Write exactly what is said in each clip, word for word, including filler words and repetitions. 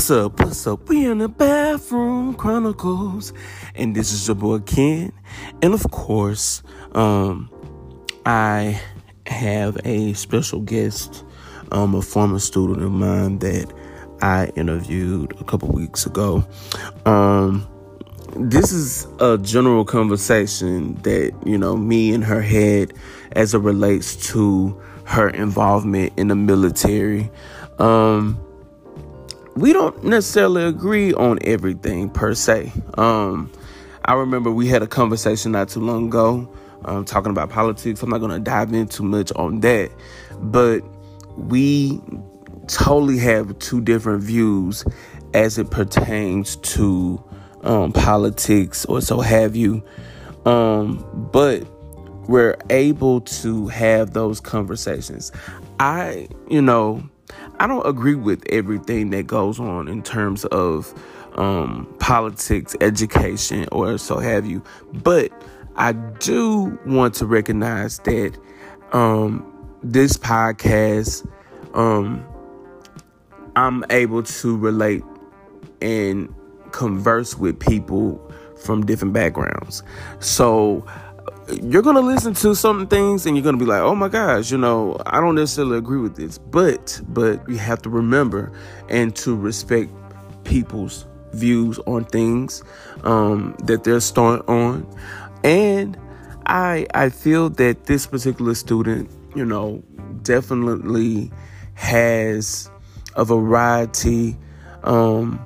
What's up? What's up? We in the Bathroom Chronicles, and this is your boy Ken. And of course, um, I have a special guest, um, a former student of mine that I interviewed a couple weeks ago. Um, this is a general conversation that, you know, me and her had as it relates to her involvement in the military. Um, we don't necessarily agree on everything per se. Um, I remember we had a conversation not too long ago, um, talking about politics. I'm not going to dive in too much on that, but we totally have two different views as it pertains to um, politics or so have you. Um, but we're able to have those conversations. I, you know, I don't agree with everything that goes on in terms of um, politics, education, or so have you. But I do want to recognize that um, this podcast, um, I'm able to relate and converse with people from different backgrounds. So you're going to listen to some things and you're going to be like, oh my gosh, you know, I don't necessarily agree with this. But, but you have to remember and to respect people's views on things um, that they're starting on. And I, I feel that this particular student, you know, definitely has a variety um,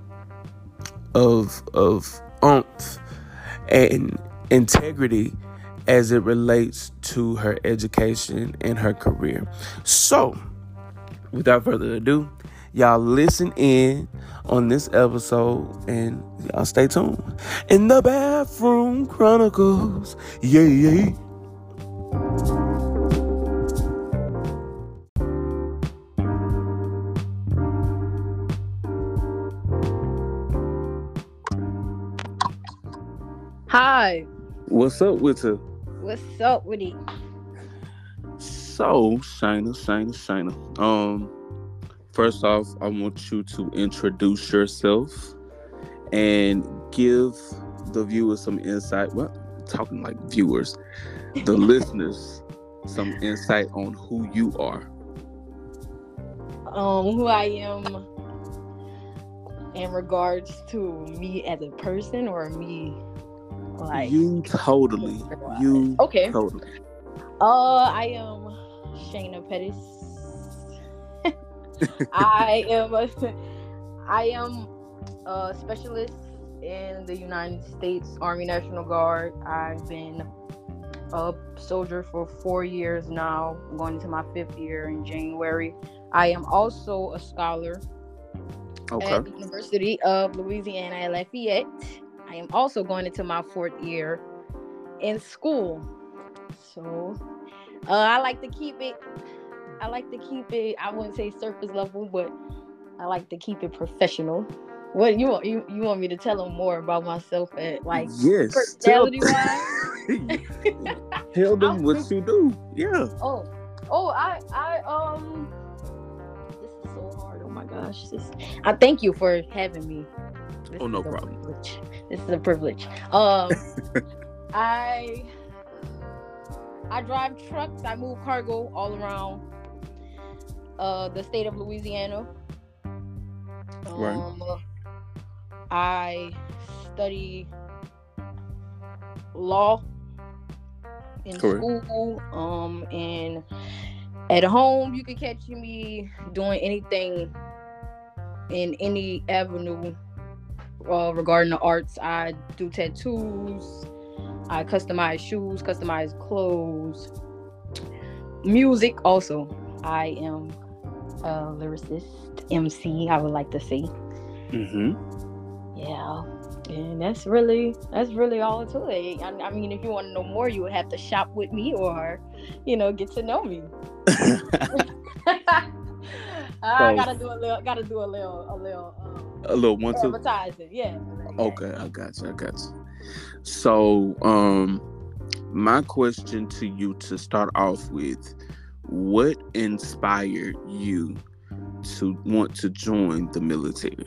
of, of oomph and integrity as it relates to her education and her career. So, without further ado, y'all listen in on this episode and y'all stay tuned. In the Bathroom Chronicles, yeah, yeah. Hi. What's up with her? What's up with it? So, Shayna, Shayna, Shayna. Um, first off, I want you to introduce yourself and give the viewers some insight. Well, talking like viewers, the listeners, some insight on who you are. Um, who I am in regards to me as a person, or me like you totally, you okay. totally. Uh, I am Shayna Pettis. I am a, I am a specialist in the United States Army National Guard. I've been a soldier for four years now. I'm going into my fifth year in January. I am also a scholar okay. at the University of Louisiana at Lafayette. I am also going into my fourth year in school. So uh, I like to keep it, I like to keep it, I wouldn't say surface level, but I like to keep it professional. What you want, you, you want me to tell them more about myself at like yes, personality tell, wise? Tell them what you do. Yeah. Oh, oh, I, I, um, this is so hard. Oh my gosh. This, I thank you for having me. This oh, no problem. Privilege. This is a privilege. Um, I I drive trucks. I move cargo all around uh, the state of Louisiana. Um, right. I study law in Correct. school. Um, and at home, you can catch me doing anything in any avenue. Uh, regarding the arts, I do tattoos, I customize shoes, customize clothes, music also. I am a lyricist, M C, I would like to say. Mm-hmm. Yeah, and that's really, that's really all to it. I, I mean, if you want to know more, you would have to shop with me or, you know, get to know me. I gotta do a little, gotta do a little, a little, um, a little one two advertising, yeah. Okay, I got you. I got you. So, um, my question to you to start off with: what inspired you to want to join the military?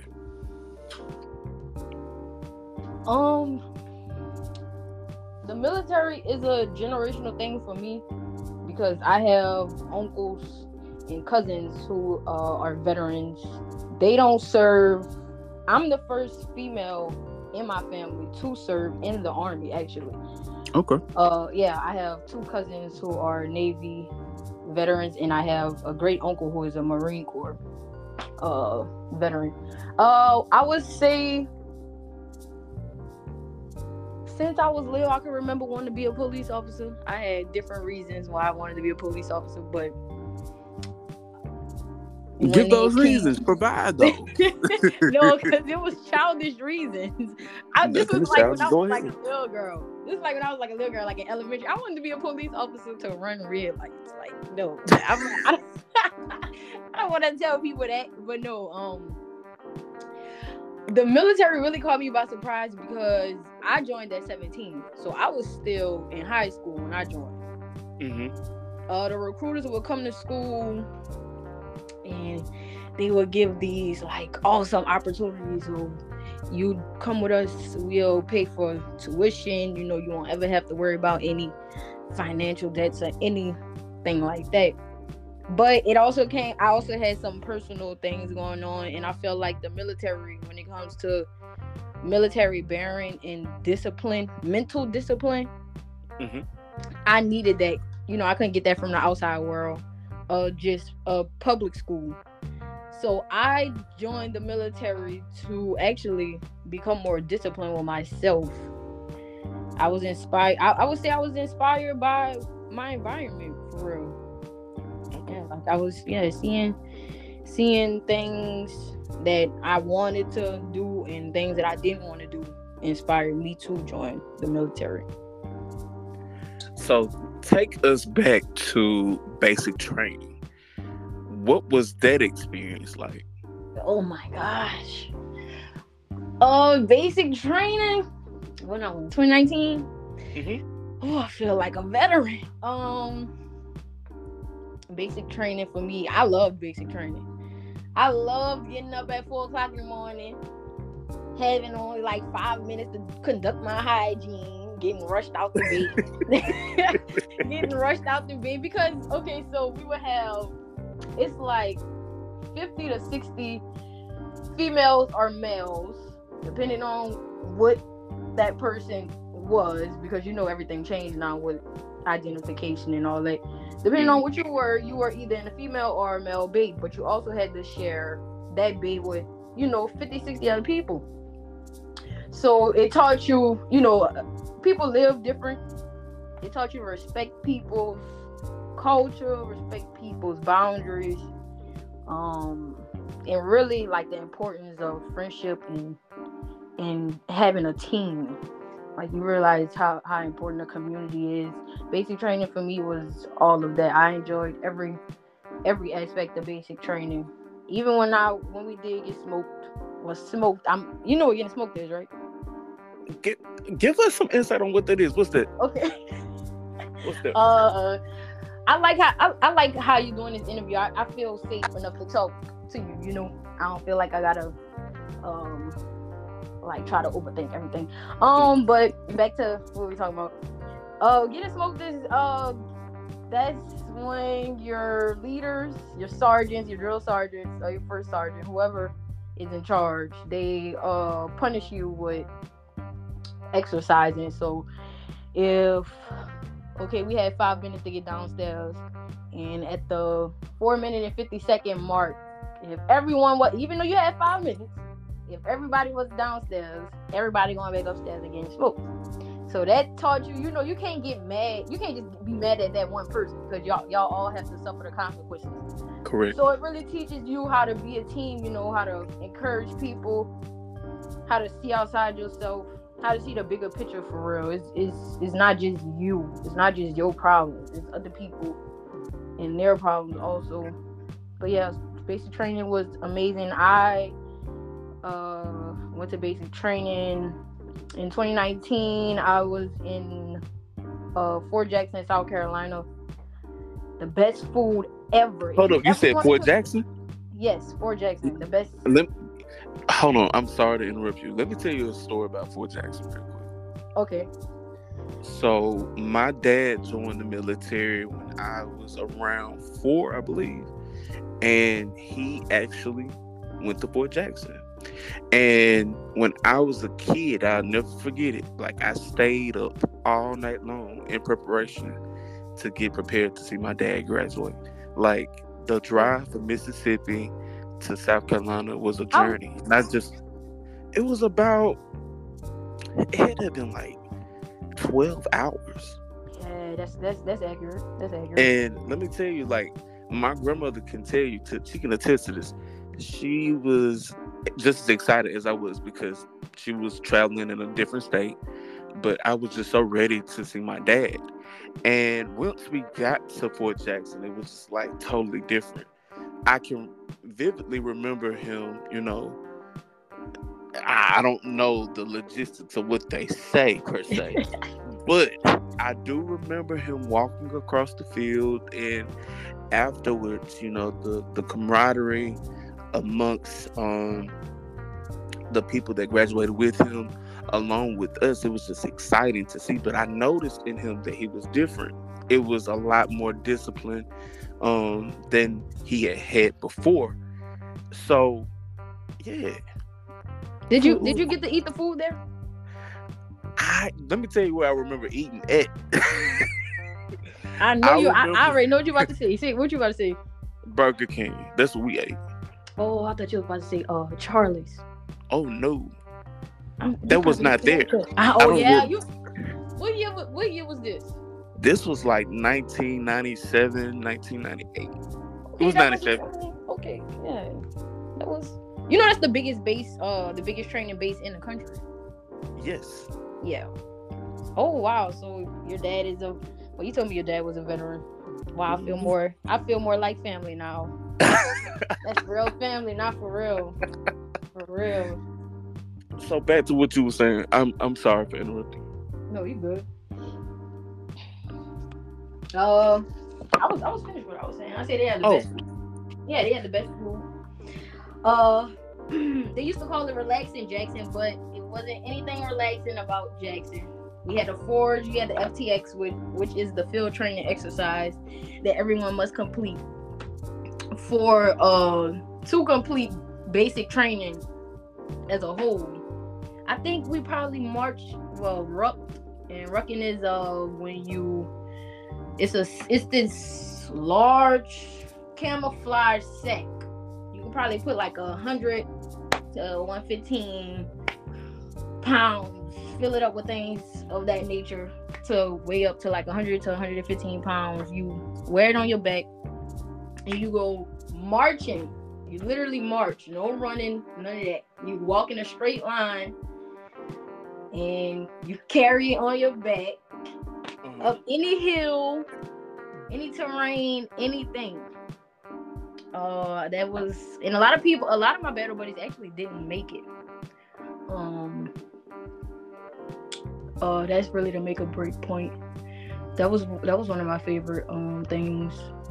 Um, the military is a generational thing for me because I have uncles and cousins who uh, are veterans. They don't serve. I'm the first female in my family to serve in the Army, actually. Okay. Uh, yeah, I have two cousins who are Navy veterans, and I have a great uncle who is a Marine Corps uh, veteran. Uh, I would say since I was little, I can remember wanting to be a police officer. I had different reasons why I wanted to be a police officer, but give those reasons. Provide those. No, because it was childish reasons. I, this was like when I was like a little girl. This is like when I was like a little girl, like in elementary. I wanted to be a police officer to run red lights. Like, no, I'm, I don't, I don't want to tell people that, but no. Um, the military really caught me by surprise because I joined at seventeen, so I was still in high school when I joined. Mm-hmm. Uh, the recruiters would come to school and they would give these like awesome opportunities. So you come with us, we'll pay for tuition. You know, you won't ever have to worry about any financial debts or anything like that. But it also came, I also had some personal things going on, and I feel like the military, when it comes to military bearing and discipline, mental discipline, mm-hmm. I needed that. You know, I couldn't get that from the outside world, uh, just uh, public school. So I joined the military to actually become more disciplined with myself. I was inspired. I, I would say I was inspired by my environment, for real. Yeah, like I was, yeah, seeing, seeing things that I wanted to do and things that I didn't want to do inspired me to join the military. So take us back to basic training. What was that experience like? Oh my gosh. Uh, basic training. When I was twenty nineteen. Mm-hmm. Oh, I feel like a veteran. Um, basic training for me. I love basic training. I love getting up at four o'clock in the morning, having only like five minutes to conduct my hygiene, getting rushed out the bed, getting rushed out the bed because okay, so we would have. It's like fifty to sixty females or males, depending on what that person was, because you know everything changed now with identification and all that. Depending on what you were, you were either in a female or a male bait, but you also had to share that bait with, you know, fifty, sixty other people. So it taught you, you know, people live different. It taught you to respect people's culture, respect people's boundaries, um, and really like the importance of friendship and and having a team. Like you realize how, how important a community is. Basic training for me was all of that. I enjoyed every every aspect of basic training. Even when I when we did get smoked, was smoked. I'm you know what getting smoked is, right? Get, give us some insight on what that is. What's that? Okay. What's that? Uh. I like how I, I like how you're doing this interview. I, I feel safe enough to talk to you. You know, I don't feel like I gotta um like try to overthink everything. Um, but back to what we talking about. Uh, getting smoked is uh that's when your leaders, your sergeants, your drill sergeants, or your first sergeant, whoever is in charge, they uh punish you with exercising. So if okay, we had five minutes to get downstairs, and at the four minute and fifty second mark, if everyone was, even though you had five minutes, if everybody was downstairs, everybody going back upstairs and getting smoked. So that taught you, you know, you can't get mad. You can't just be mad at that one person because y'all y'all all have to suffer the consequences. Correct. So it really teaches you how to be a team. You know, how to encourage people, how to see outside yourself, how to see the bigger picture for real. It's, it's, it's not just you. It's not just your problems. It's other people and their problems also. But yeah, basic training was amazing. I uh, went to basic training in twenty nineteen. I was in uh, Fort Jackson, South Carolina. The best food ever. Hold up, you said Fort Jackson? Yes, Fort Jackson, the best. Let, hold on, I'm sorry to interrupt you. Let me tell you a story about Fort Jackson real quick. Okay. So my dad joined the military when I was around four, I believe, and he actually went to Fort Jackson. And when I was a kid, I'll never forget it. Like, I stayed up all night long in preparation to get prepared to see my dad graduate. Like, the drive from Mississippi to South Carolina was a journey. Not just, it was about, it had to have been like twelve hours. Yeah, that's that's that's accurate. That's accurate. And let me tell you, like, my grandmother can tell you, to, she can attest to this. She was just as excited as I was because she was traveling in a different state, but I was just so ready to see my dad. And once we got to Fort Jackson, it was just like totally different. I can vividly remember him, you know, I don't know the logistics of what they say per se, but I do remember him walking across the field, and afterwards, you know, the, the camaraderie amongst um, the people that graduated with him, along with us, it was just exciting to see. But I noticed in him that he was different. It was a lot more disciplined um, than he had had before. So, yeah. Did you did you get to eat the food there? I let me tell you where I remember eating at. I know I you. I, remember- I already know what you about to say. Say what you about to say. Burger King. That's what we ate. Oh, I thought you was about to say uh Charlie's. Oh no, I'm, that was not there. Uh, I oh don't yeah, know. you. What year? wa- What year was this? This was like nineteen ninety-seven, nineteen ninety-eight. Okay, was that ninety-seven. Okay, yeah, that was. You know that's the biggest base, uh, the biggest training base in the country. Yes. Yeah. Oh wow, so your dad is a. Well, you told me your dad was a veteran. Wow, I feel more. I feel more like family now. That's real family, not for real. For real. So back to what you were saying. I'm I'm sorry for interrupting. No, you good. Uh, I was I was finished what I was saying. I said they had the Oh. best. Yeah, they had the best food. Uh, they used to call it relaxing Jackson, but it wasn't anything relaxing about Jackson. We had the Forge, you had the F T X, which which is the field training exercise that everyone must complete for uh to complete basic training as a whole. I think we probably marched well ruck, and rucking is uh when you it's a it's this large camouflage sack. You can probably put like a hundred to one fifteen pounds, fill it up with things of that nature to weigh up to like one hundred to one hundred fifteen pounds. You wear it on your back and you go marching. You literally march, no running, none of that. You walk in a straight line and you carry it on your back Mhm. up any hill, any terrain, anything. Uh, that was, and a lot of people, a lot of my battle buddies actually didn't make it. Um, uh, that's really the make or break point. That was that was one of my favorite um things.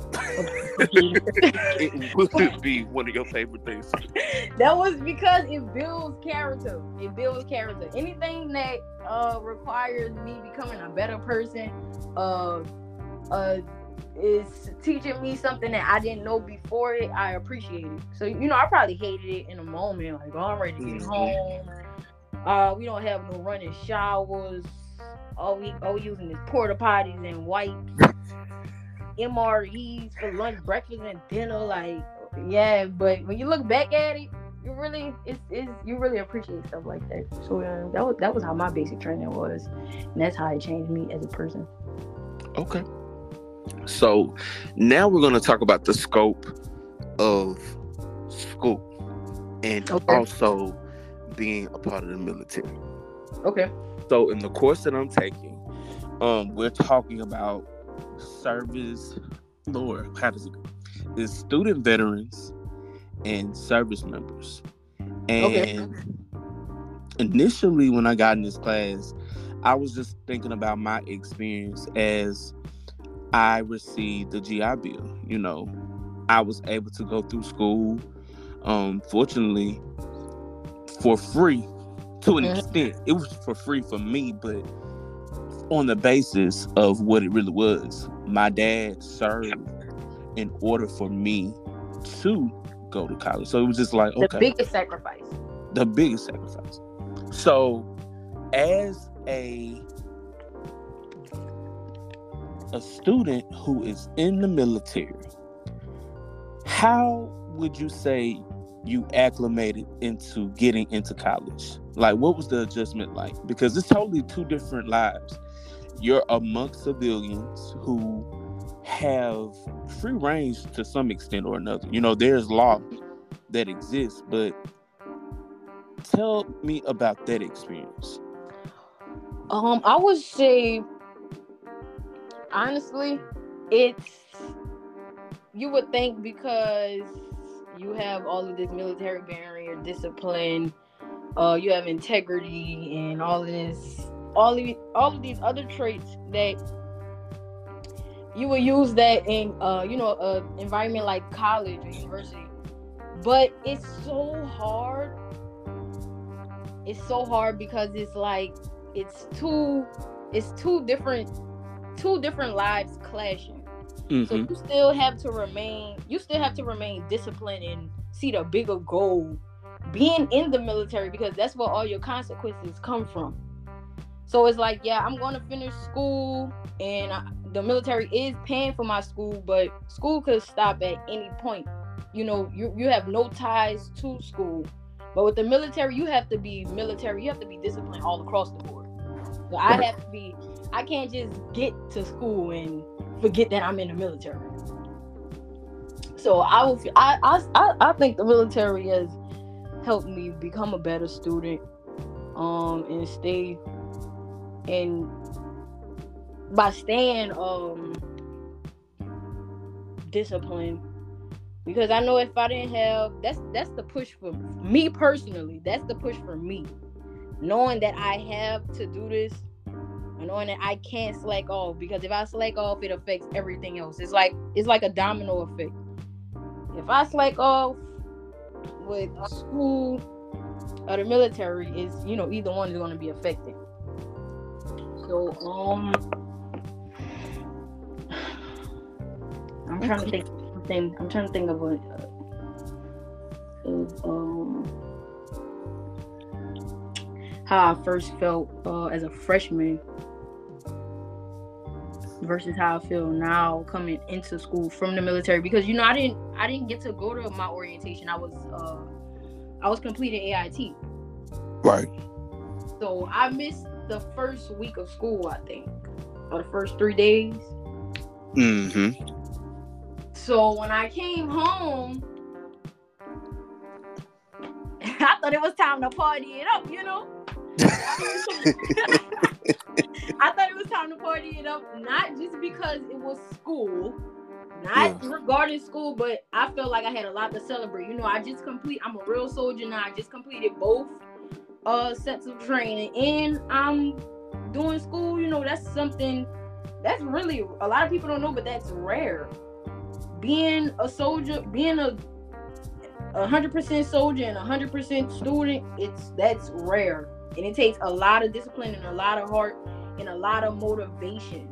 It would be one of your favorite things. That was because it builds character. It builds character. Anything that uh requires me becoming a better person, uh, uh, is teaching me something that I didn't know before it. I appreciate it. So you know, I probably hated it in a moment. Like, oh, I'm ready to get Mhm. home. Uh, we don't have no running showers. All we all we using is porta potties and wipes. M R Es for lunch, breakfast, and dinner. Like, yeah, but when you look back at it, you really it's, it's you really appreciate stuff like that. So uh, that was that was how my basic training was, and that's how it changed me as a person. Okay. So now we're going to talk about the scope of school and Okay. also being a part of the military. Okay. So in the course that I'm taking, um, we're talking about service, Lord, how does it go? It's student veterans and service members. And Okay. initially when I got in this class, I was just thinking about my experience as I received the G I Bill. You know, I was able to go through school Um, fortunately, for free to an Mhm. extent. It was for free for me, but on the basis of what it really was. My dad served in order for me to go to college. So it was just like, The okay, biggest sacrifice. the biggest sacrifice. So as a a student who is in the military, how would you say you acclimated into getting into college? Like, what was the adjustment like? Because it's totally two different lives. You're amongst civilians who have free range to some extent or another. You know, there's law that exists, but tell me about that experience. Um, I would say, honestly, it's, you would think because you have all of this military barrier, discipline, uh, you have integrity, and all of this, all of all of these other traits that you would use that in, uh, you know, a environment like college or university. But it's so hard. It's so hard because it's like it's two, it's two different, two different lives clashing. Mm-hmm. So you still have to remain, you still have to remain disciplined and see the bigger goal, being in the military, because that's where all your consequences come from. So it's like, yeah, I'm going to finish school, and I, the military is paying for my school, but school could stop at any point. You know, you you have no ties to school. But with the military, you have to be military. You have to be disciplined all across the board. So I have to be, I can't just get to school and forget that I'm in the military. So I will, I, I, I think the military has helped me become a better student, um, and stay, and by staying um disciplined. Because I know if I didn't have, that's that's the push for me personally. That's the push for me. Knowing that I have to do this, and knowing that I can't slack off. Because if I slack off, it affects everything else. It's like it's like a domino effect. If I slack off with school or the military, is you know either one is going to be affected. So um, I'm trying to think. Thing. I'm trying to think of what uh, of, um, how I first felt uh, as a freshman versus how I feel now coming into school from the military. Because you know I didn't I didn't get to go to my orientation. I was uh, I was completing A I T. Right. So I missed the first week of school, I think, or the first three days. Mm-hmm. So when I came home, I thought it was time to party it up, you know? I thought it was time to party it up, not just because it was school, not yeah. regarding school, but I felt like I had a lot to celebrate. You know, I just complete, I'm a real soldier now. I just completed both uh, sets of training, and I'm doing school. You know, that's something that's really, a lot of people don't know, but that's rare. Being a soldier, being a one hundred percent soldier and one hundred percent student, it's that's rare. And it takes a lot of discipline and a lot of heart and a lot of motivation.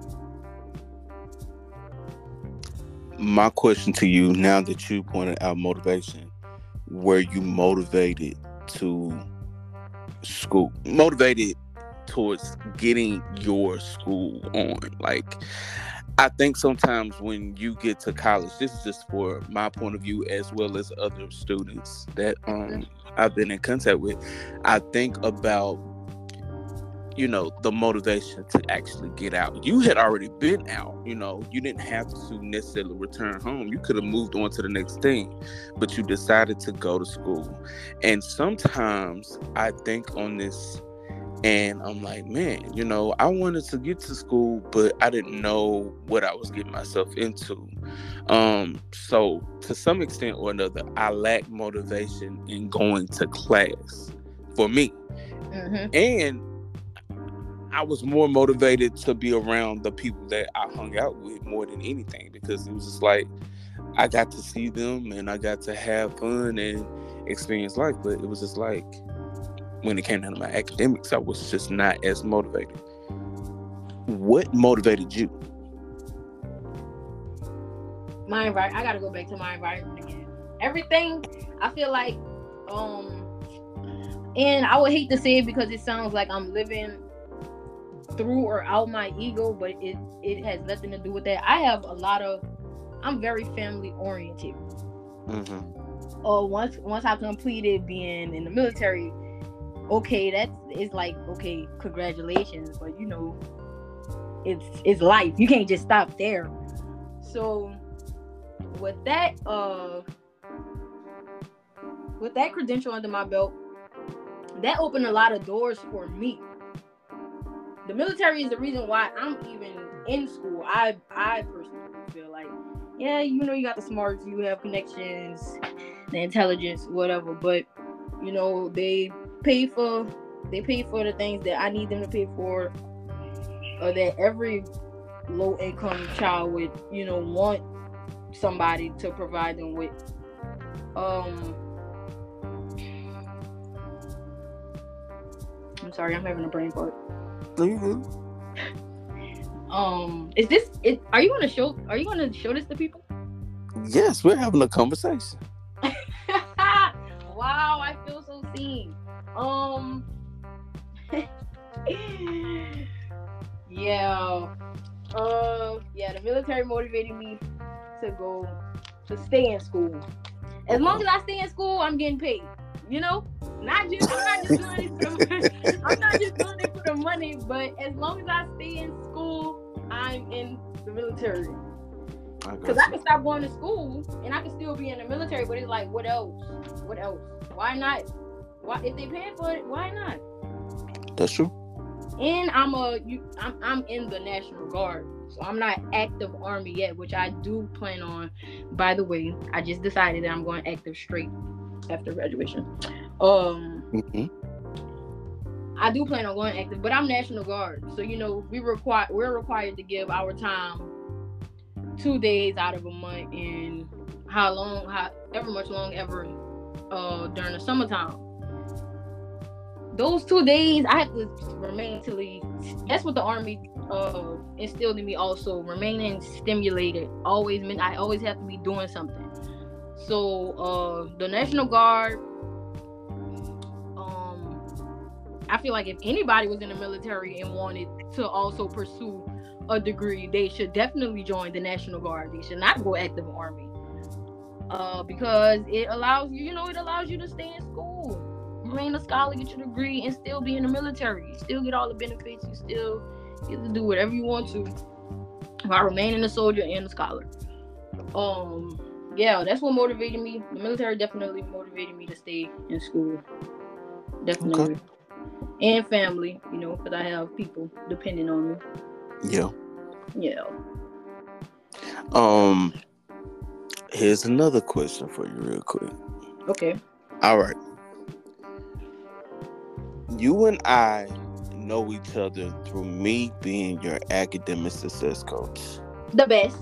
My question to you, now that you pointed out motivation, were you motivated to school, motivated towards getting your school on? Like, I think sometimes when you get to college, this is just for my point of view as well as other students that um, I've been in contact with, I think about, you know, the motivation to actually get out. You had already been out, you know, you didn't have to necessarily return home. You could have moved on to the next thing, but you decided to go to school. And sometimes I think on this, and I'm like, man, you know, I wanted to get to school, but I didn't know what I was getting myself into. Um, so to some extent or another, I lacked motivation in going to class for me. Mm-hmm. And I was more motivated to be around the people that I hung out with more than anything, because it was just like, I got to see them and I got to have fun and experience life. But it was just like, when it came down to my academics, I was just not as motivated. What motivated you? My environment. I gotta go back to my environment again. Everything. I feel like, um, and I would hate to say it because it sounds like I'm living through or out my ego, but it it has nothing to do with that. I have a lot of. I'm very family oriented. Mm-hmm. Oh, once once I completed being in the military, okay, that's it's like okay, congratulations, but you know, it's it's life. You can't just stop there. So with that, uh, with that credential under my belt, that opened a lot of doors for me. The military is the reason why I'm even in school. I I personally feel like, yeah, you know, you got the smarts, you have connections, the intelligence, whatever, but you know, they pay for they pay for the things that I need them to pay for, or that every low income child would, you know, want somebody to provide them with. Um I'm sorry, I'm having a brain fart. Mm-hmm. Um, is this? Is, are you gonna show? Are you gonna show this to people? Yes, we're having a conversation. Wow, I feel so seen. Um, yeah, uh, yeah. The military motivated me to go to stay in school. As long as I stay in school, I'm getting paid. You know, not just I'm not just doing it for the, I'm not just doing it for the money, but as long as I stay in school, I'm in the military. Because I, I can stop going to school and I can still be in the military, but it's like, what else? What else? Why not? Why if they paying for it? Why not? That's true. And I'm a you, I'm I'm in the National Guard, so I'm not active Army yet, which I do plan on. By the way, I just decided that I'm going active straight after graduation. Um, mm-hmm. I do plan on going active, but I'm National Guard, so you know we require we're required to give our time two days out of a month, and how long, however much long ever, uh, during the summertime. Those two days I have to remain mentally. That's what the Army uh instilled in me. Also, remaining stimulated. Always meant I always have to be doing something. So uh, the National Guard. Um, I feel like if anybody was in the military and wanted to also pursue a degree, they should definitely join the National Guard. They should not go active Army. Uh, because it allows you, you know, it allows you to stay in school, remain a scholar, get your degree, and still be in the military. You still get all the benefits. You still get to do whatever you want to while remaining a soldier and a scholar. Um, yeah, that's what motivated me. The military definitely motivated me to stay in school. Definitely. Okay. And family, you know, because I have people depending on me. Yeah. Yeah. Um, here's another question for you real quick. Okay. All right. You and I know each other through me being your academic success coach. The best.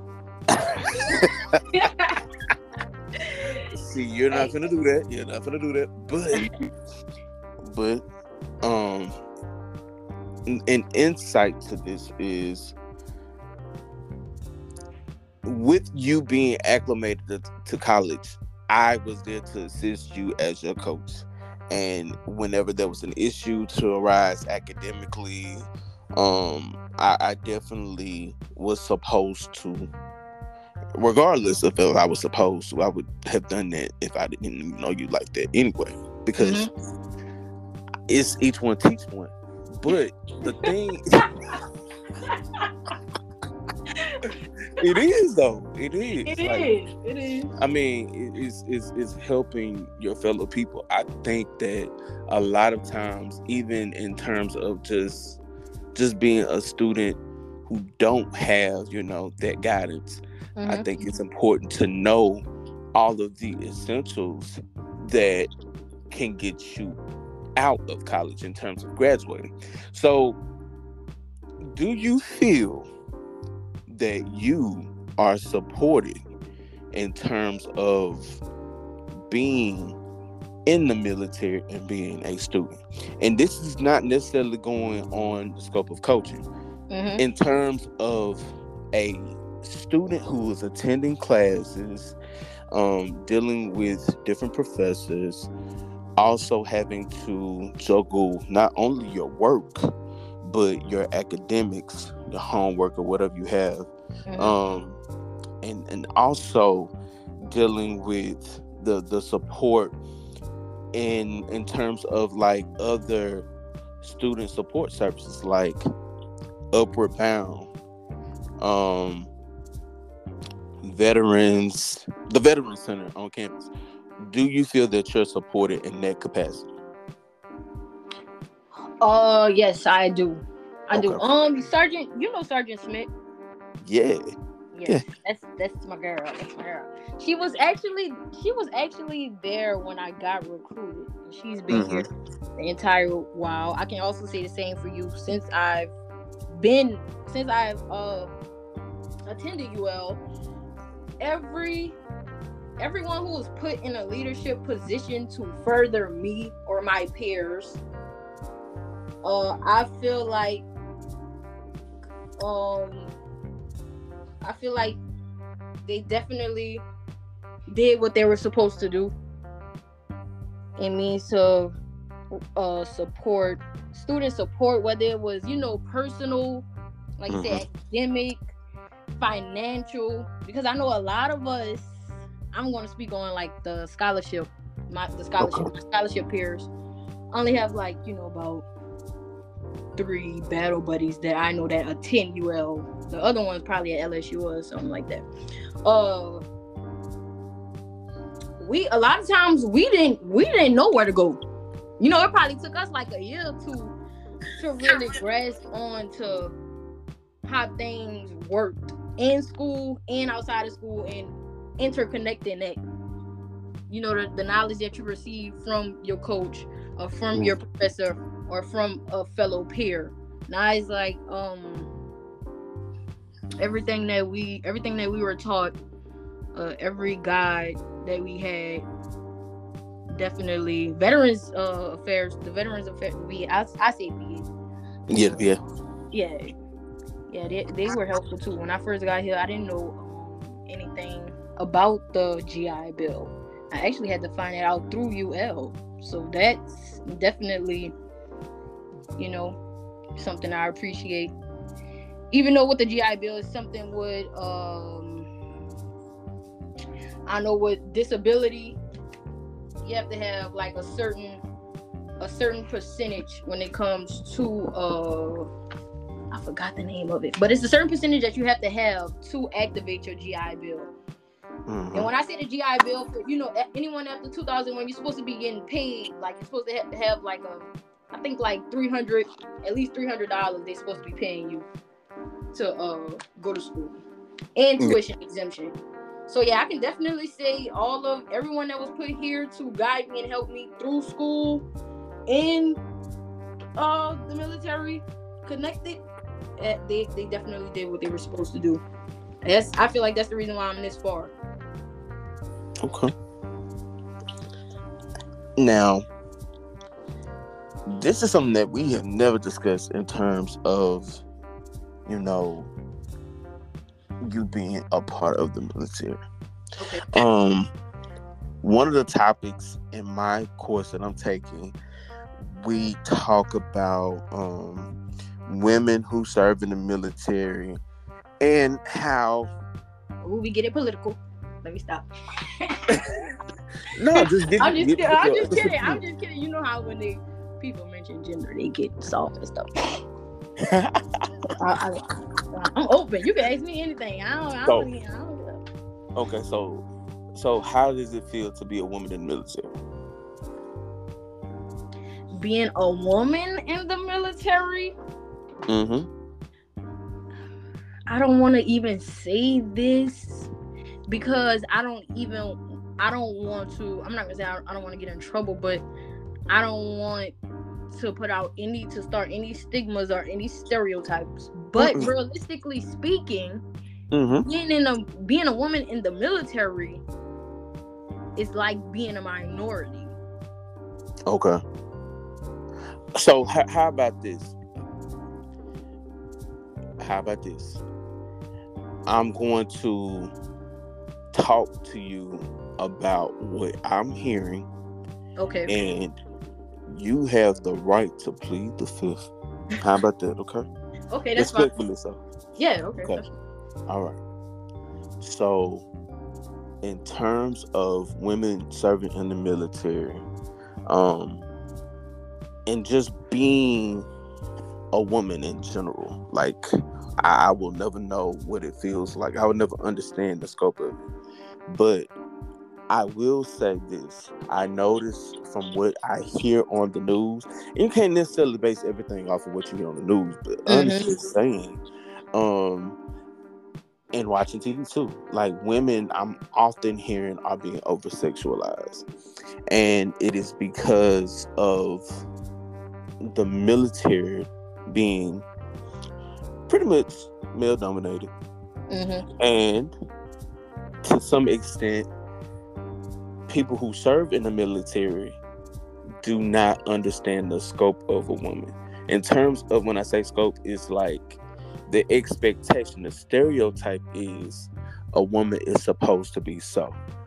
See, you're not gonna do that. You're not gonna do that. But, but, um, an insight to this is, with you being acclimated to, to college, I was there to assist you as your coach. And whenever there was an issue to arise academically, um, I, I definitely was supposed to, regardless of if I was supposed to, I would have done that if I didn't even know you like that anyway. Because mm-hmm. it's each one teach one. But the thing, it is though. It is. It like, is. It is. I mean, it is is is helping your fellow people. I think that a lot of times, even in terms of just just being a student who don't have, you know, that guidance, mm-hmm. I think it's important to know all of the essentials that can get you out of college in terms of graduating. So, do you feel that you are supported in terms of being in the military and being a student. And this is not necessarily going on the scope of coaching. Mm-hmm. In terms of a student who is attending classes, um, dealing with different professors, also having to juggle not only your work, but your academics, the homework, or whatever you have. Mm-hmm. Um, and, and also dealing with the, the support in in terms of like other student support services like Upward Bound, um, veterans, the Veterans Center on campus. Do you feel that you're supported in that capacity? Uh, yes, I do. I Okay. do. Um, Sergeant, you know Sergeant Smith? Yeah. Yes, Yeah. that's that's my girl. That's my girl. She was actually she was actually there when I got recruited. She's been Mhm. here the entire while. I can also say the same for you. Since I've been since I've uh attended U L, every everyone who was put in a leadership position to further me or my peers, uh, I feel like um. I feel like they definitely did what they were supposed to do. It means to uh, support, student support, whether it was, you know, personal, like you Mhm. said, academic, financial. Because I know a lot of us, I'm going to speak on like the scholarship, my the scholarship, Okay. my scholarship peers only have like, you know, about three battle buddies that I know that attend U L. The other one's probably at L S U or something like that. Uh, we a lot of times we didn't we didn't know where to go. You know, it probably took us like a year or two to really grasp on to how things worked in school and outside of school and interconnecting that. You know, the, the knowledge that you receive from your coach or from Mm. your professor or from a fellow peer. Now it's like um everything that we everything that we were taught, uh, every guide that we had, definitely veterans uh, affairs, the veterans affairs. We I, I say we. Yeah, yeah. Yeah, yeah. They they were helpful too. When I first got here, I didn't know um, anything about the G I Bill. I actually had to find it out through U L. So that's definitely, you know, something I appreciate. Even though with the G I Bill is something with, um, I know with disability, you have to have like a certain, a certain percentage when it comes to, uh, I forgot the name of it, but it's a certain percentage that you have to have to activate your G I Bill. Mm-hmm. And when I say the G I Bill, for, you know, anyone after two thousand, when you're supposed to be getting paid, like you're supposed to have to have like a, I think like three hundred, at least three hundred dollars they're supposed to be paying you to uh go to school, and tuition yeah. exemption. So yeah, I can definitely say all of everyone that was put here to guide me and help me through school and uh the military connected, uh, they they definitely did what they were supposed to do. That's I feel like that's the reason why I'm this far. Okay. Now, this is something that we have never discussed in terms of, you know, you being a part of the military. Okay. Um, one of the topics in my course that I'm taking, we talk about um, women who serve in the military and how. Ooh, we get it political. Let me stop. No, just get, I'm just get, kidding. get I'm your, just kidding. I'm just kidding. You know how when they people mention gender, they get soft and stuff. I, I, I'm open. You can ask me anything. I don't. I don't. So, I don't okay, so so how does it feel to be a woman in the military? Being a woman in the military. Mm-hmm. I don't want to even say this because I don't even. I don't want to. I'm not gonna say I, I don't want to get in trouble, but I don't want to put out any to start any stigmas or any stereotypes. But mm-mm. realistically speaking, Mm-hmm. Being in a being a woman in the military is like being a minority. Okay. So h- how about this? How about this? I'm going to talk to you about what I'm hearing, Okay. and you have the right to plead the fifth. How about that? Okay. Okay, that's fine. Respectfully so. Yeah. Okay. Okay. All right. So, in terms of women serving in the military, um, and just being a woman in general, like I, I will never know what it feels like. I will never understand the scope of it. But I will say this: I noticed from what I hear on the news, and you can't necessarily base everything off of what you hear on the news, but honestly Mm-hmm. saying, um. and watching T V too. Like women, I'm often hearing are being over sexualized. And it is because of the military being pretty much male dominated. Mm-hmm. And to some extent, people who serve in the military do not understand the scope of a woman. In terms of when I say scope, it's like the expectation, the stereotype is a woman is supposed to be so.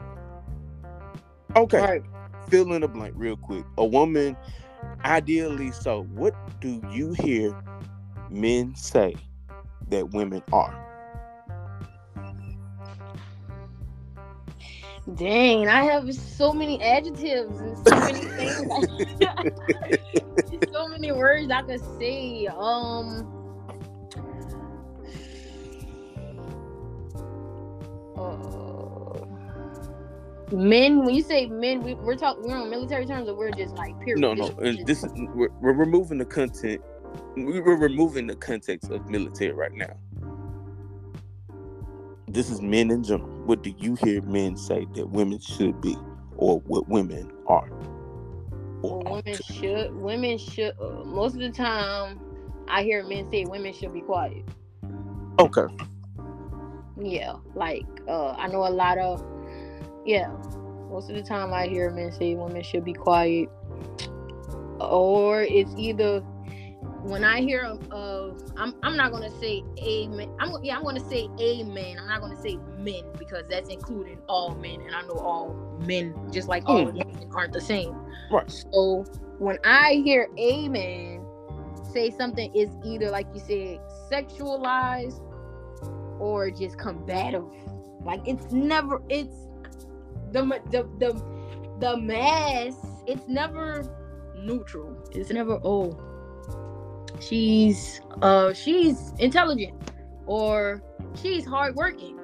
Okay, Right. fill in the blank real quick. A woman, ideally so. What do you hear men say that women are? Dang, I have so many adjectives and so many things. So many words I could say. Um. Uh, men. When you say men, we, we're talking. We're on military terms, or we're just like period. No, no. Just- And just- this is we're, we're removing the content. We're removing the context of military right now. This is men in general. What do you hear men say that women should be, or what women are? Or Well, ought women to? should. Women should. Uh, most of the time, I hear men say women should be quiet. Okay. Yeah, like uh, I know a lot of. Yeah, most of the time I hear men say women should be quiet, or it's either when I hear of, uh, I'm I'm not gonna say amen. I'm yeah I'm gonna say amen. I'm not gonna say men because that's including all men, and I know all men just like all Mm. women aren't the same. Right. So when I hear amen say something is either like you said sexualized or just combative. Like it's never it's the the the the mass. It's never neutral. It's never oh. She's uh she's intelligent or she's hardworking.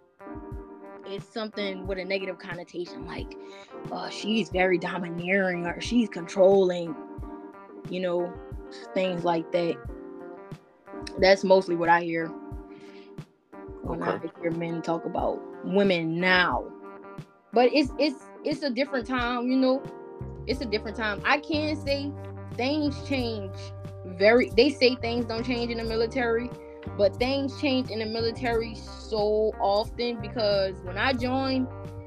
It's something with a negative connotation, like uh she's very domineering or she's controlling, you know, things like that. That's mostly what I hear when Okay. I hear men talk about women now. But it's it's it's a different time, you know. It's a different time. I can say things change very they say things don't change in the military, but things change in the military so often because when I joined,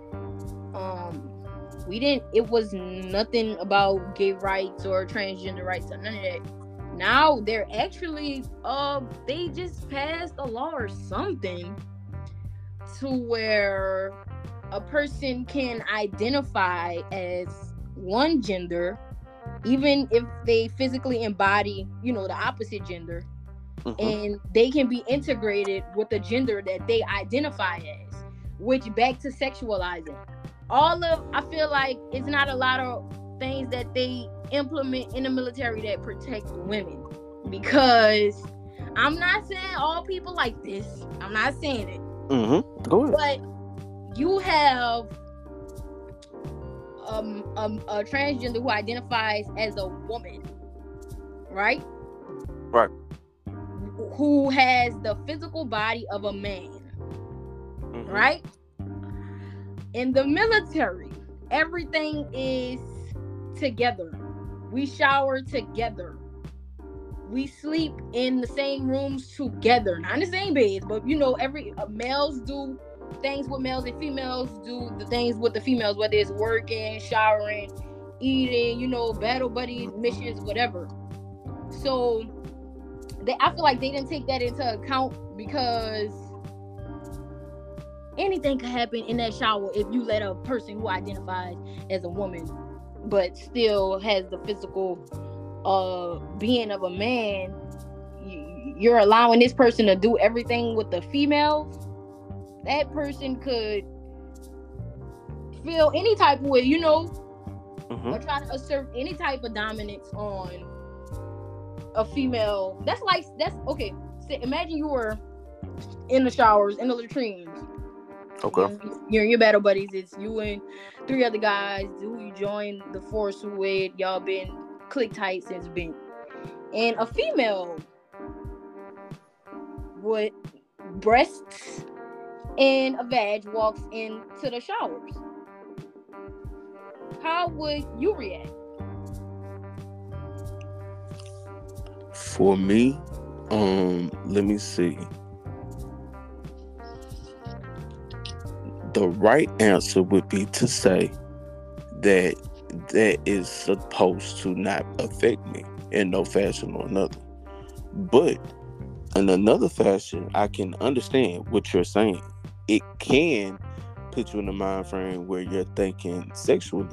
um we didn't it was nothing about gay rights or transgender rights or none of that. Now they're actually uh they just passed a law or something to where a person can identify as one gender even if they physically embody, you know, the opposite gender, Mhm. and they can be integrated with the gender that they identify as, which back to sexualizing. All of, I feel like it's not a lot of things that they implement in the military that protect women, because I'm not saying all people like this. I'm not saying it. Mm-hmm. Go ahead. But you have Um, um, a transgender who identifies as a woman, right? Right. Who has the physical body of a man, Mm-hmm. right? In the military, everything is together. We shower together. we sleep in the same rooms together, not in the same beds, but you know, every uh, males do things with males and females do the things with the females, whether it's working, showering, eating, you know, battle buddy missions, whatever. So they, I feel like they didn't take that into account because anything could happen in that shower if you let a person who identifies as a woman but still has the physical uh being of a man. You're allowing this person to do everything with the females. That person could feel any type of way, you know, mm-hmm. or try to assert any type of dominance on a female. That's like, that's okay. So imagine you were in the showers, in the latrines. Okay. You're, you're your battle buddies. It's you and three other guys who you joined the force with. Y'all been click tight since been. And a female with breasts and a vag walks into the showers. How would you react? For me, um, let me see. The right answer would be to say that that is supposed to not affect me in no fashion or another. But in another fashion, I can understand what you're saying. It can put you in a mind frame where you're thinking sexually.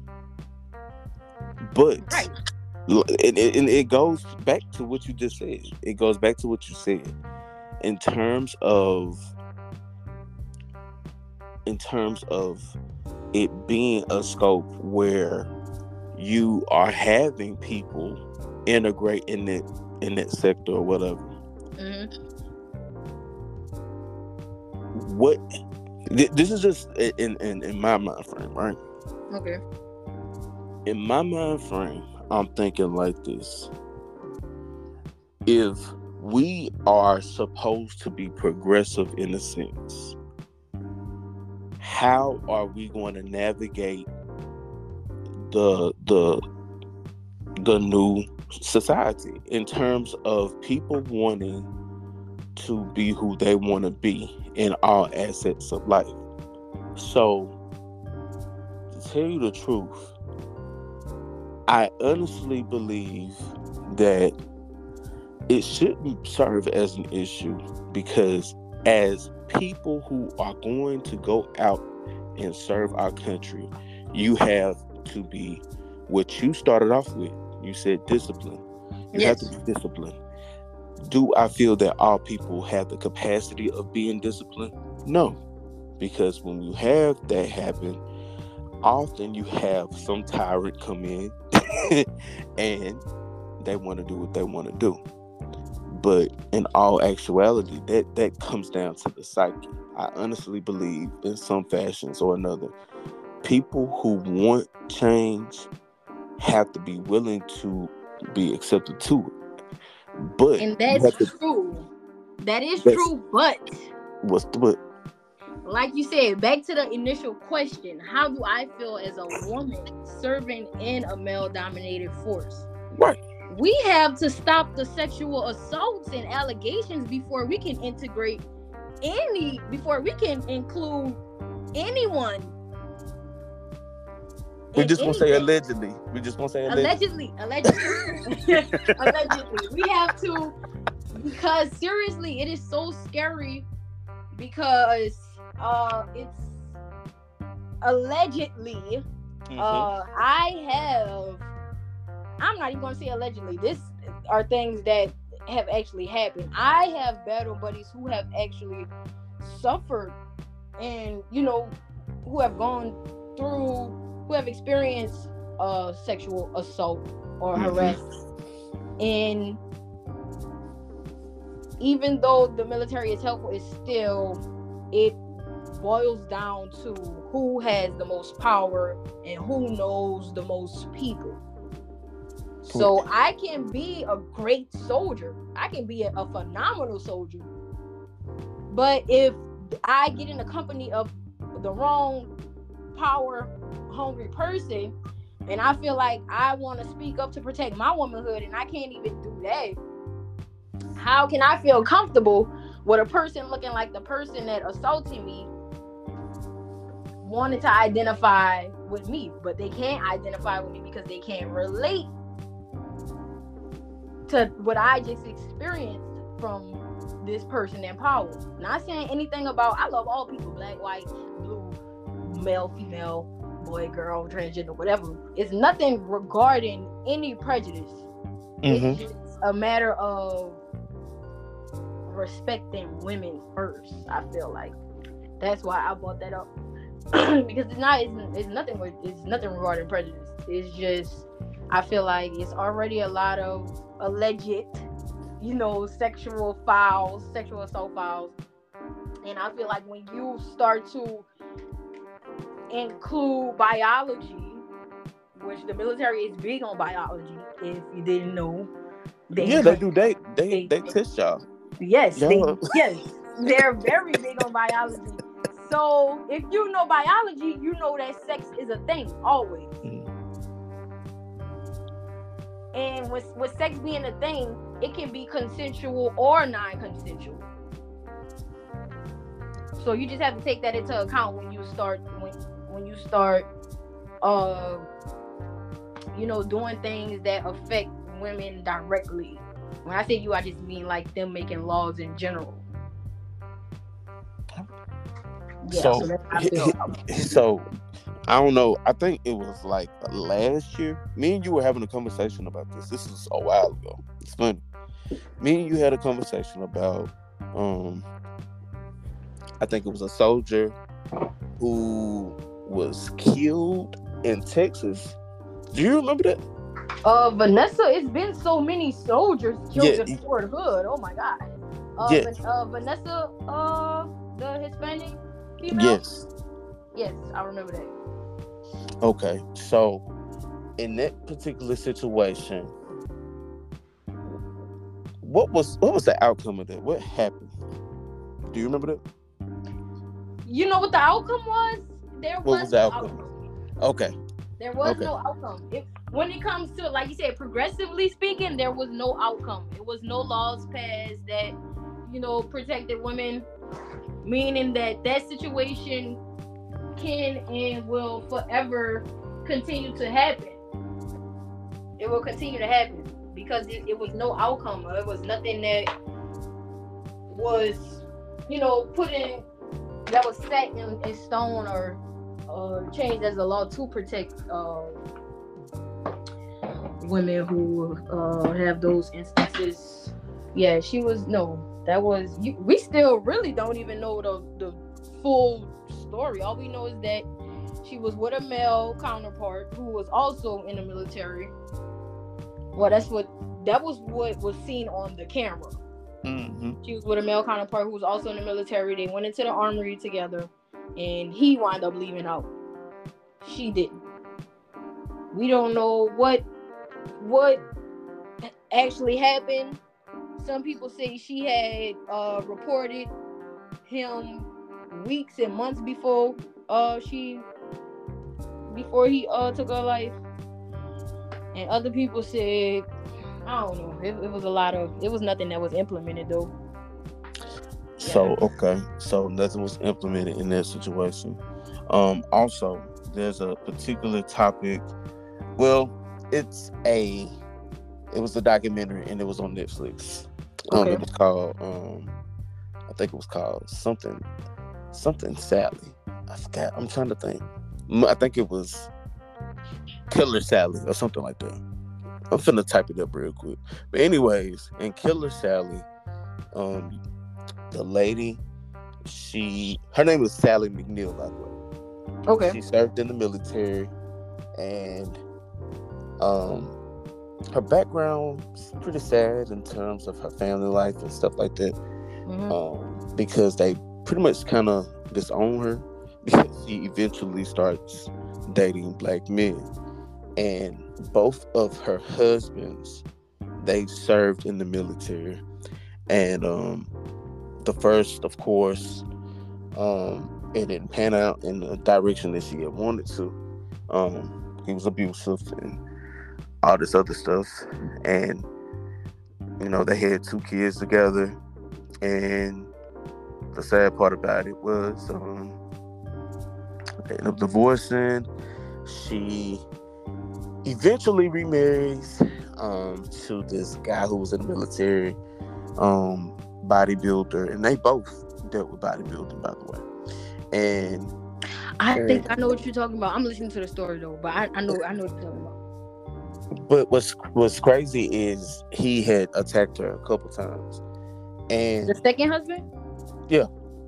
But right. it, it, it goes back to what you just said. It goes back to what you said. In terms of in terms of it being a scope where you are having people integrate in it in that sector or whatever. Mm-hmm. What th- this is just in, in in my mind frame, right? Okay. In my mind frame, I'm thinking like this. If we are supposed to be progressive in a sense, how are we going to navigate the the the new society in terms of people wanting to be who they want to be in all assets of life? So, to tell you the truth, I honestly believe that it shouldn't serve as an issue, because as people who are going to go out and serve our country, you have to be what you started off with. You said discipline. You yes. have to be disciplined. Do I feel that all people have the capacity of being disciplined? No. Because when you have that happen, often you have some tyrant come in and they want to do what they want to do. But in all actuality, that, that comes down to the psyche. I honestly believe in some fashions or another, people who want change have to be willing to be accepted to it. But and that's to, true. That is true, but what's the but? Like you said, back to the initial question, how do I feel as a woman serving in a male-dominated force? Right. We have to stop the sexual assaults and allegations before we can integrate any, before we can include anyone. We just want to say allegedly. We just want to say allegedly. Allegedly. Allegedly. Allegedly. We have to, because seriously, it is so scary because uh, it's allegedly, mm-hmm. uh, I have, I'm not even going to say allegedly. This are things that have actually happened. I have battle buddies who have actually suffered and, you know, who have gone through, who have experienced uh, sexual assault or mm-hmm. harassment. And even though the military is helpful, it's still, it boils down to who has the most power and who knows the most people. So I can be a great soldier. I can be a, a phenomenal soldier. But if I get in the company of the wrong power hungry person, And I feel like I want to speak up to protect my womanhood, and I can't even do that. How can I feel comfortable with a person looking like the person that assaulted me wanted to identify with me, but they can't identify with me because they can't relate to what I just experienced from this person in power. Not saying anything about, I love all people, black, white, blue, male, female, boy, girl, transgender, whatever. It's nothing regarding any prejudice. Mm-hmm. It's just a matter of respecting women first. I feel like that's why I brought that up. Because it's not, it's, it's nothing with, it's nothing regarding prejudice. It's just, I feel like it's already a lot of alleged, you know, sexual files, sexual assault files, and I feel like when you start to include biology, which the military is big on biology, if you didn't know, they yeah, they do. They they they, they test y'all. Yes, they, yes, they're very big on biology. So if you know biology, you know that sex is a thing always. Mm. And with, with sex being a thing, it can be consensual or non-consensual. So you just have to take that into account when you start when when you start uh you know doing things that affect women directly. When I say you, I just mean like them making laws in general. Yeah, so, so, that's how I feel. So I don't know. I think it was like last year. Me and you were having a conversation about this. This is a while ago. It's funny. Me and you had a conversation about, um, I think it was a soldier who was killed in Texas. Do you remember that? Uh, Vanessa, it's been so many soldiers killed yeah. in Fort Hood. Oh my God. Uh, yeah. Van- uh, Vanessa, uh, the Hispanic female? Yes. Yes, I remember that. Okay, so in that particular situation, what was what was the outcome of that? What happened? Do you remember that? You know what the outcome was? There was, what was the no outcome? outcome. Okay. There was okay. no outcome. It, when it comes to, like you said, progressively speaking, there was no outcome. It was no laws passed that, you know, protected women, meaning that that situation can and will forever continue to happen. It will continue to happen because it, it was no outcome. It was nothing that was, you know, put in, that was set in, in stone or uh, changed as a law to protect uh, women who uh, have those instances. Yeah, she was, no, that was, you, we still really don't even know the, the full story. All we know is that she was with a male counterpart who was also in the military. Well, that's what that was what was seen on the camera. Mm-hmm. She was with a male counterpart who was also in the military. They went into the armory together, and he wound up leaving out. She didn't. We don't know what what actually happened. Some people say she had uh, reported him weeks and months before uh she before he uh took her life, and other people said, I don't know, it, it was a lot of it was nothing that was implemented though. So yeah. Okay, so nothing was implemented in that situation. Um also, there's a particular topic, well it's a it was a documentary and it was on Netflix. Um okay. It was called um I think it was called something Something Sally. I forgot. I'm trying to think. I think it was Killer Sally or something like that. I'm finna type it up real quick. But anyways, in Killer Sally, um, the lady, she, her name was Sally McNeil, by the way. Okay. She served in the military, and um, her background is pretty sad in terms of her family life and stuff like that. Mm-hmm. Um, because they pretty much kind of disown her because she eventually starts dating black men. And both of her husbands, they served in the military. And um, the first, of course, um, it didn't pan out in the direction that she had wanted to. Um, he was abusive and all this other stuff. And, you know, they had two kids together. And the sad part about it was um, they ended up divorcing. She eventually remarries um, to this guy who was in the military, um, bodybuilder. And they both dealt with bodybuilding, by the way. And I think I know what you're talking about. I'm listening to the story though, but I, I know I know what you're talking about. But what's what's crazy is he had attacked her a couple times, and the second husband. Yeah,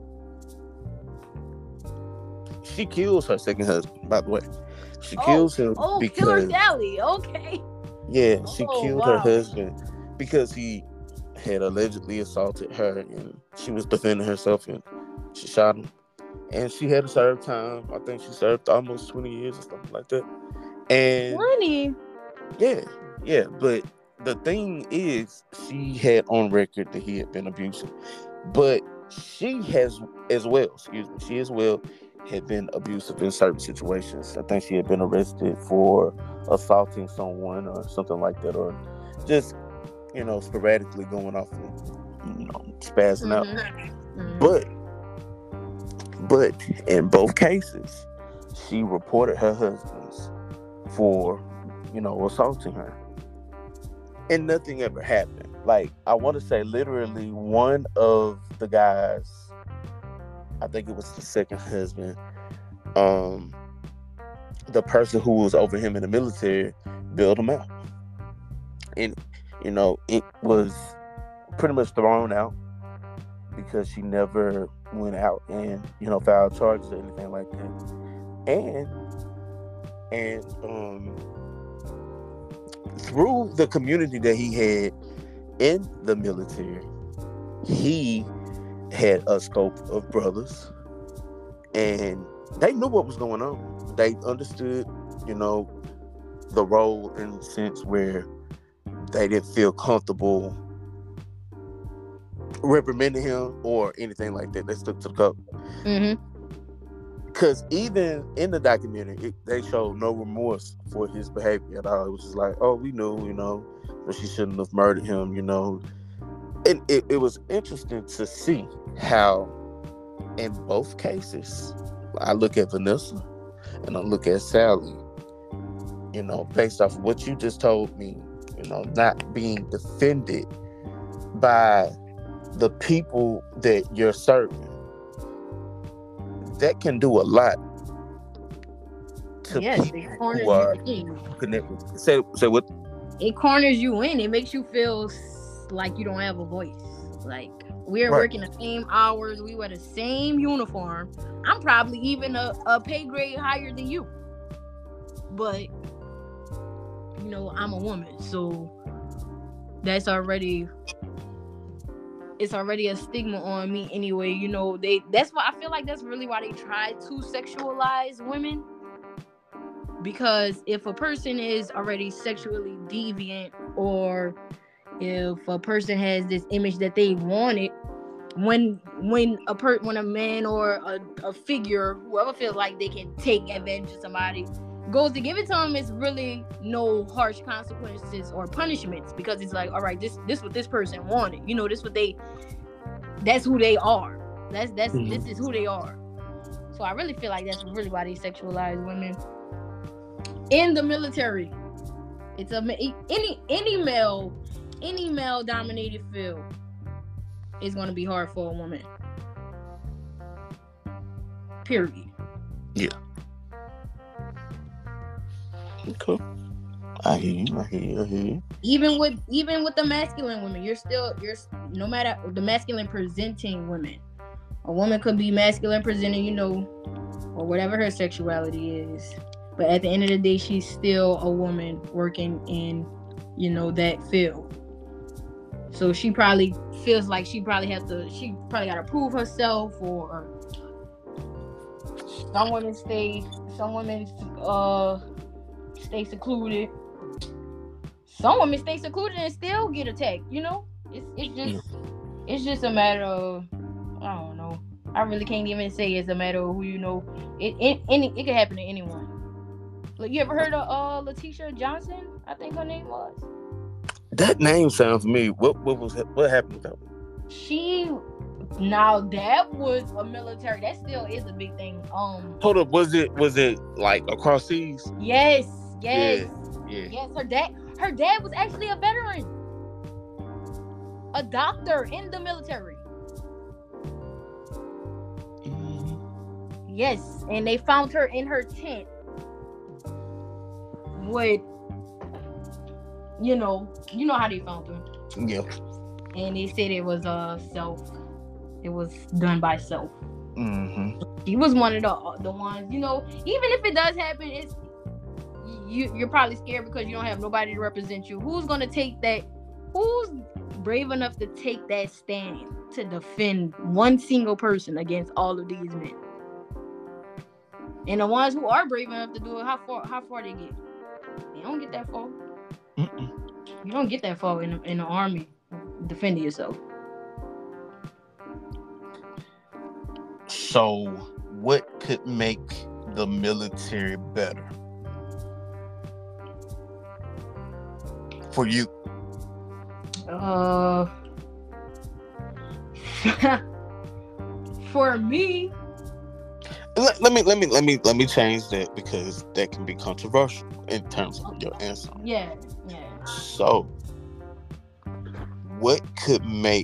she kills her second husband. By the way, she oh, kills him oh, because Killer Sally. Okay. Yeah, she oh, killed wow. her husband because he had allegedly assaulted her, and she was defending herself, and she shot him. And she had to serve time. I think she served almost twenty years or something like that. And twenty? Yeah, yeah. But the thing is, she had on record that he had been abusive. But she has as well, excuse me, she as well had been abusive in certain situations. I think she had been arrested for assaulting someone or something like that, or just, you know, sporadically going off and, you know, spazzing mm-hmm. out. Mm-hmm. But But in both cases, she reported her husbands for, you know, assaulting her. And nothing ever happened. Like, I want to say literally one of the guys, I think it was the second husband, um, the person who was over him in the military, bailed him out. And, you know, it was pretty much thrown out because she never went out and, you know, filed charges or anything like that. And and um through the community that he had in the military, he had a scope of brothers, and they knew what was going on. They understood, you know, the role in the sense where they didn't feel comfortable reprimanding him or anything like that. They stuck to the cup. Mm-hmm. Because even in the documentary, it, they showed no remorse for his behavior at all. It was just like, oh, we knew, you know, that she shouldn't have murdered him, you know. And it, it was interesting to see how, in both cases, I look at Vanessa and I look at Sally, you know, based off of what you just told me, you know, not being defended by the people that you're serving. That can do a lot to yes, people it who are you connected. Say, say what? It corners you in. It makes you feel like you don't have a voice. Like, we're right. working the same hours. We wear the same uniform. I'm probably even a, a pay grade higher than you. But, you know, I'm a woman. So that's already... it's already a stigma on me anyway. You know, they that's why I feel like that's really why they try to sexualize women. Because if a person is already sexually deviant, or if a person has this image that they wanted, when when a per when a man or a, a figure, whoever feels like they can take advantage of somebody, goes to give it to them, it's really no harsh consequences or punishments, because it's like, all right, this this what this person wanted, you know, this what they that's who they are. That's that's mm-hmm. This is who they are. So I really feel like that's really why they sexualize women in the military. It's a any any male any male dominated field is going to be hard for a woman. Period. Yeah. Okay. I hear you. I hear you. I hear you. Even with even with the masculine women, you're still you're no matter the masculine presenting women. A woman could be masculine presenting, you know, or whatever her sexuality is. But at the end of the day, she's still a woman working in, you know, that field. So she probably feels like she probably has to, she probably got to prove herself, or some women stay, some women uh stay secluded. Some women stay secluded and still get attacked. You know, it's it's just it's just a matter of, I don't know. I really can't even say it's a matter of who you know. It it any it could happen to anyone. Like, you ever heard of uh Letitia Johnson? I think her name was. That name sounds familiar. What what was what happened with that? She now that was a military. That still is a big thing. Um. Hold up, was it was it like across seas? Yes. Yes. Yeah. yeah. Yes. Her dad. Her dad was actually a veteran, a doctor in the military. Mm-hmm. Yes, and they found her in her tent with, you know, you know how they found her. Yeah. And they said it was uh self, it was done by self. Mm-hmm. She was one of the the ones, you know. Even if it does happen, it's you. You're probably scared because you don't have nobody to represent you. Who's gonna take that? Who's brave enough to take that stand to defend one single person against all of these men? And the ones who are brave enough to do it, how far? How far they get? They don't get that far. Mm-mm. You don't get that far in in the army defending yourself. So, what could make the military better for you? Uh, for me, let, let me let me let me let me change that because that can be controversial in terms of your answer. Yeah, yeah. So, what could make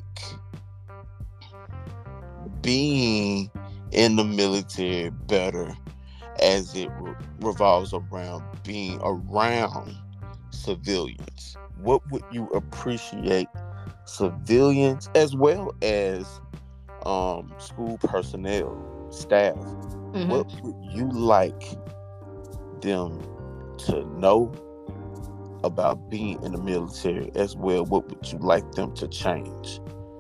being in the military better as it re- revolves around being around civilians? What would you appreciate civilians as well as um, school personnel, staff? Mm-hmm. What would you like them to know about being in the military as well? What would you like them to change?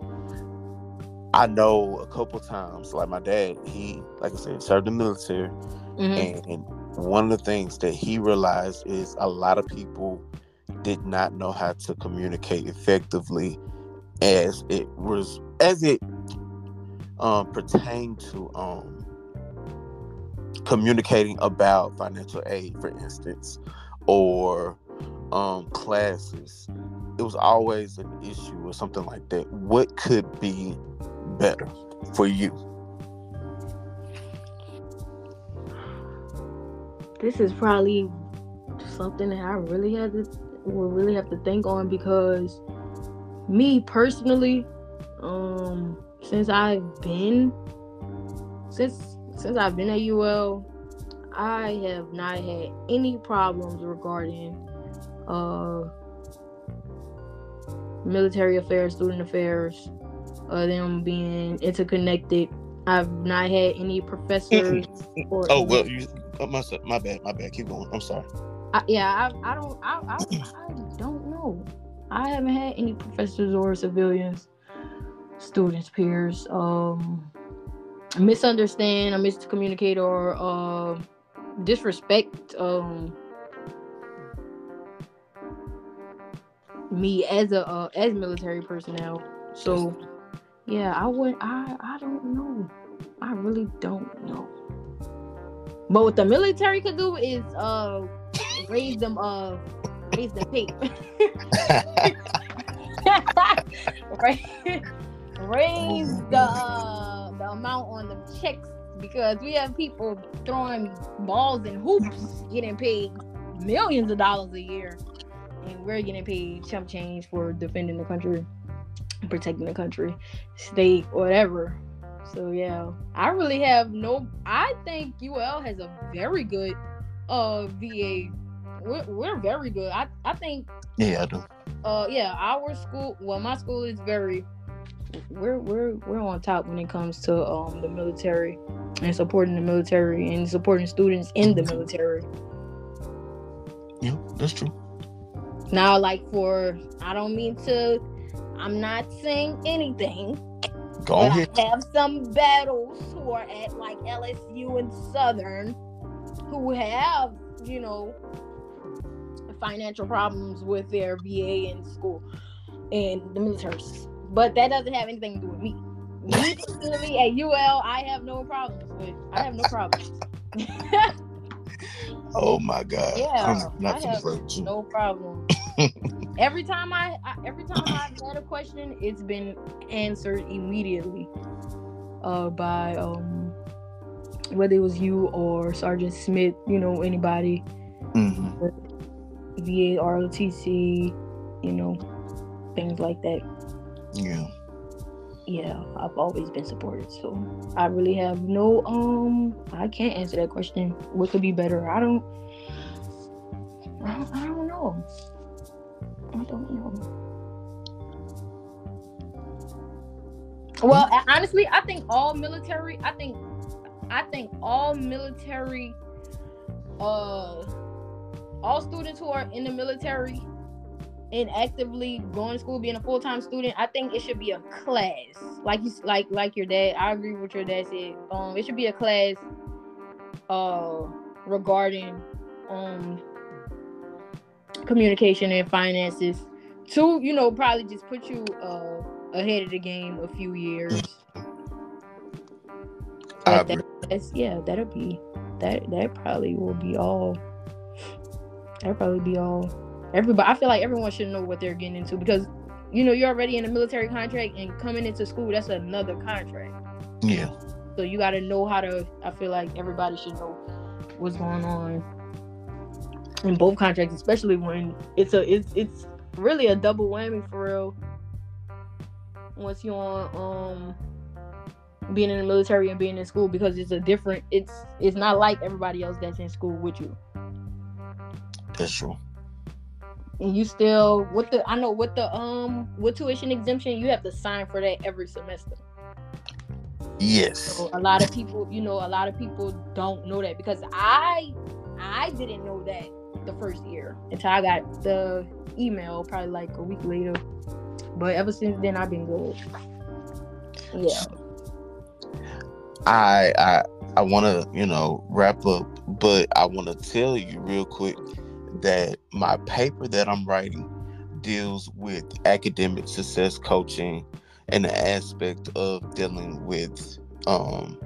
I know a couple times, like my dad, he, like I said, served in the military. Mm-hmm. And one of the things that he realized is a lot of people did not know how to communicate effectively as it was, as it um, pertained to um, communicating about financial aid, for instance, or um, classes. It was always an issue or something like that. What could be better for you? This is probably something that I really had to will really have to think on, because me personally, um, since I've been since since I've been at U L, I have not had any problems regarding uh military affairs, student affairs, uh, them being interconnected. I've not had any professors. or oh well, you, oh, my my bad, my bad. Keep going. I'm sorry. I, yeah, I, I don't, I, I, I don't know. I haven't had any professors or civilians, students, peers, um, misunderstand or miscommunicate or uh, disrespect um, me as a uh, as military personnel. So, yeah, I would, I, I don't know. I really don't know. But what the military could do is uh. raise them uh raise the pay. raise the uh, the amount on the checks, because we have people throwing balls and hoops getting paid millions of dollars a year, and we're getting paid chump change for defending the country, protecting the country, state, whatever. So yeah, I really have no I think U L has a very good uh V A. We're, we're very good. I, I think. Yeah, I do. Uh, yeah, our school. Well, my school is very. We're we're we're on top when it comes to um the military and supporting the military and supporting students in the military. Yeah, that's true. Now, like for, I don't mean to. I'm not saying anything. Go ahead. I have some battles who are at like L S U and Southern, who have, you know, financial problems with their V A in school and the military, but that doesn't have anything to do with me. Me personally at U L, I have no problems with. I have no problems. Oh my God. Yeah, I'm I not gonna have play with you. no problem. Every time I, I every time I've had a question, it's been answered immediately. Uh, by um, whether it was you or Sergeant Smith, you know, anybody, Mm-hmm. V A R O T C, you know, things like that. Yeah. Yeah, I've always been supported, so I really have no um. I can't answer that question. What could be better? I don't. I don't, I don't know. I don't know. Well, Hmm? honestly, I think all military. I think, I think all military, uh, all students who are in the military and actively going to school, being a full time student, I think it should be a class. Like you, like like your dad. I agree with what your dad said. Um, it should be a class, uh, regarding um communication and finances. To, you know, probably just put you uh ahead of the game a few years. I But that, agree. that's yeah, that'll be that that probably will be all. That'll probably be all. Everybody, I feel like everyone should know what they're getting into because, you know, you're already in a military contract and coming into school, that's another contract. Yeah. So you got to know how to. I feel like everybody should know what's going on in both contracts, especially when it's a it's it's really a double whammy for real. Once you're on um being in the military and being in school, because it's a different. It's it's not like everybody else that's in school with you. That's true. And you still with the I know with the um with tuition exemption, you have to sign for that every semester. Yes. So a lot of people, you know, a lot of people don't know that because I I didn't know that the first year until I got the email probably like a week later. But ever since then, I've been good. Yeah. I I I want to, you know, wrap up, but I want to tell you real quick that my paper that I'm writing deals with academic success coaching and the aspect of dealing with um,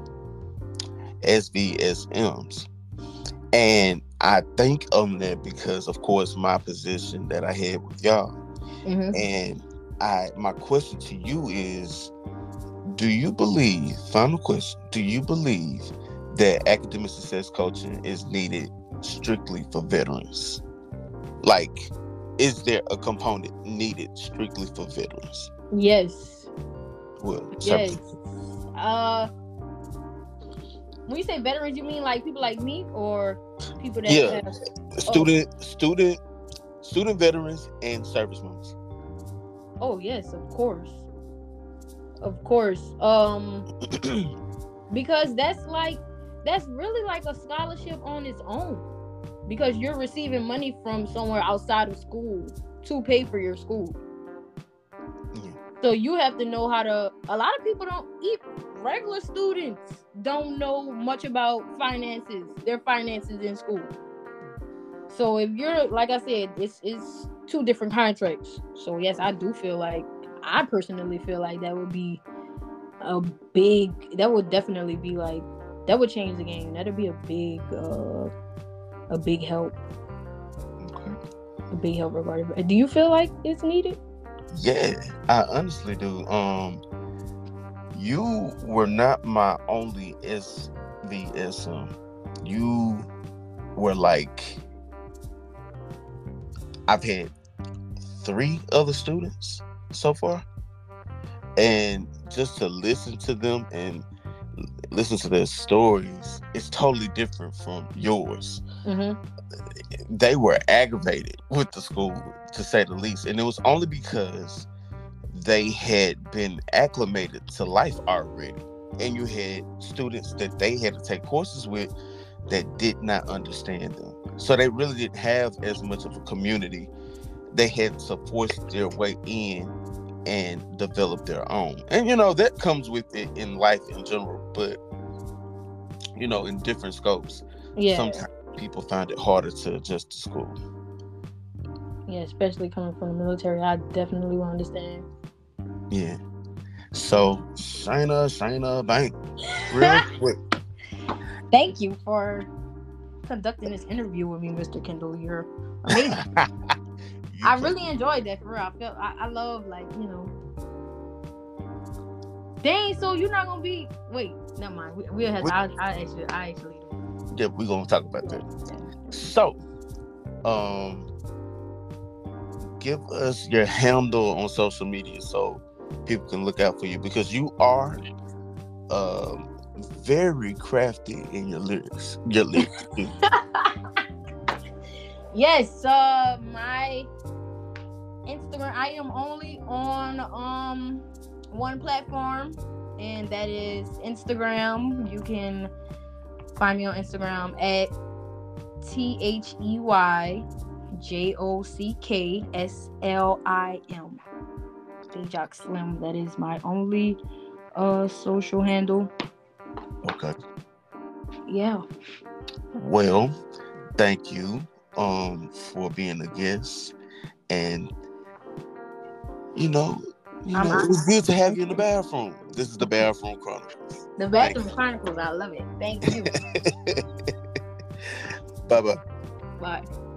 S V S Ms. And I think on that because, of course, my position that I had with y'all. Mm-hmm. And I, my question to you is, do you believe, final question, do you believe that academic success coaching is needed strictly for veterans? Like, is there a component needed strictly for veterans? Yes. Well, yes. Uh, when you say veterans, you mean like people like me or people that yeah, have student, oh. student, student veterans and servicemen? Oh yes, of course, of course. Um, because that's like that's really like a scholarship on its own. Because you're receiving money from somewhere outside of school to pay for your school. Yeah. So you have to know how to. A lot of people don't. Even regular students don't know much about finances. Their finances in school. So if you're, like I said, it's it's two different contracts. So yes, I do feel like I personally feel like that would be a big. That would definitely be like that would change the game. That'd be a big. Uh, A big help. Okay. A big help regarding. Do you feel like it's needed? Yeah, I honestly do. Um, you were not my only S V S M. You were like, I've had three other students so far, and just to listen to them and listen to their stories, it's totally different from yours. Mm-hmm. They were aggravated with the school, to say the least, and it was only because they had been acclimated to life already, and you had students that they had to take courses with that did not understand them, so they really didn't have as much of a community. They had to force their way in and develop their own, and you know that comes with it in life in general, but you know, in different scopes. Yeah. Sometimes people find it harder to adjust to school. Yeah, especially coming from the military. I definitely will understand. Yeah. So, Shayna, Shayna Bank, real quick. Thank you for conducting this interview with me, Mister Kendall. You're amazing. I really enjoyed that, for real. I felt I, I love, like, you know. Dang, so you're not gonna be? Wait, never mind. We, we'll have. I, I actually, I actually. Yeah, we're gonna talk about that. So, um, give us your handle on social media so people can look out for you, because you are, um, very crafty in your lyrics. Your lyrics. Yes, uh, my Instagram. I am only on um one platform, and that is Instagram. You can find me on Instagram at T H E Y J O C K S L I M. Djock Slim. That is my only uh social handle. Okay. Yeah. Well, thank you um for being a guest, and you know, you know, it was good to have you in the bathroom. This is the Bathroom Chronicles. The Bathroom Chronicles. I love it. Thank you. Bye bye. Bye.